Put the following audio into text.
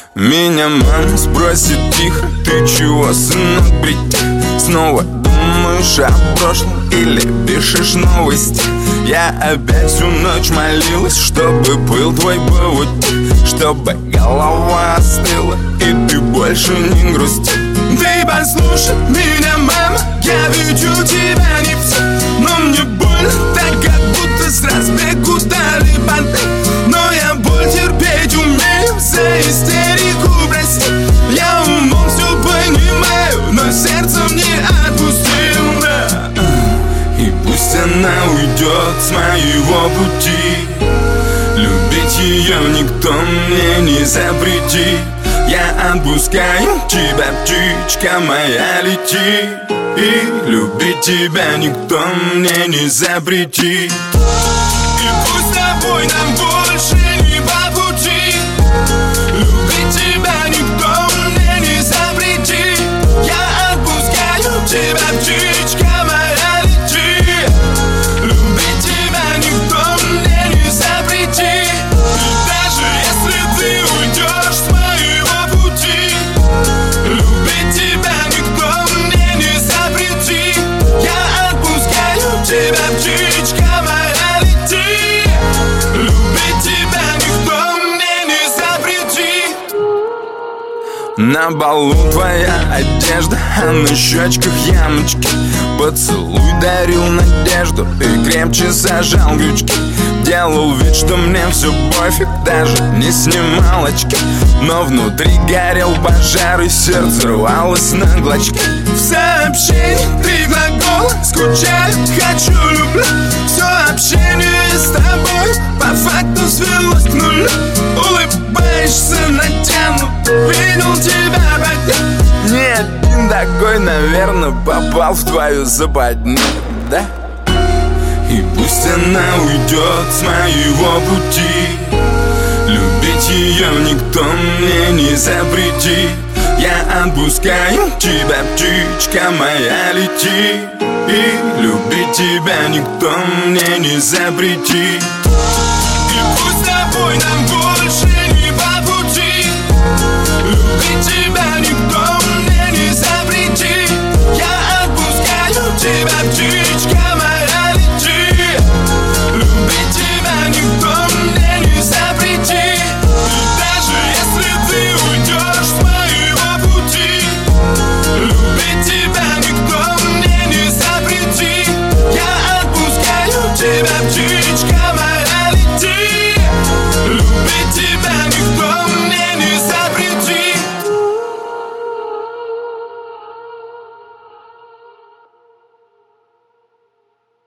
Меня мама спросит тихо: ты чего, сынок, прийти? Снова думаешь о прошлом или пишешь новости? Я опять всю ночь молилась, чтобы был твой повод, чтобы голова остыла и ты больше не грустил. Ты послушай меня, мама, я ведь у тебя не все, но мне больно, так как будто с разбегу дали банты. Но я боль терпеть умею, за истерику прости. Я умом все понимаю, но сердцем не отпустил, да. И пусть она уйдет с моего пути, любить ее никто мне не запретит. Я отпускаю тебя, птичка моя, лети. И любить тебя никто мне не запретит. И пусть с тобой нам больше не по пути, любить тебя никто мне не запретит. Я отпускаю тебя, птичка моя, лети. Любить тебя никто мне не запретит. И даже если ты уйдешь с моего пути, любить тебя никто мне не запретит. Я отпускаю тебя, птичка моя, лети. Любить тебя никто мне не запретит. На балу твоя одежда, а на щечках ямочки. Поцелуй дарил надежду и крепче зажал крючки. Делал вид, что мне все пофиг, даже не снимал очки. Но внутри горел пожар и сердце рвалось на клочки. В сообщении 3 глагола: скучаю, хочу, люблю. Все общение с тобой по факту свелось к нулю. Улыбаешься натянуто, видел тебя пока. Ни один такой, наверное, попал в твою западню, да? И пусть она уйдет с моего пути, любить ее никто мне не запретит. Я отпускаю тебя, птичка моя, лети. И любить тебя никто мне не запретит. И пусть с тобой нам больше не по пути, любить тебя никто мне не запретит. Я отпускаю тебя, птичка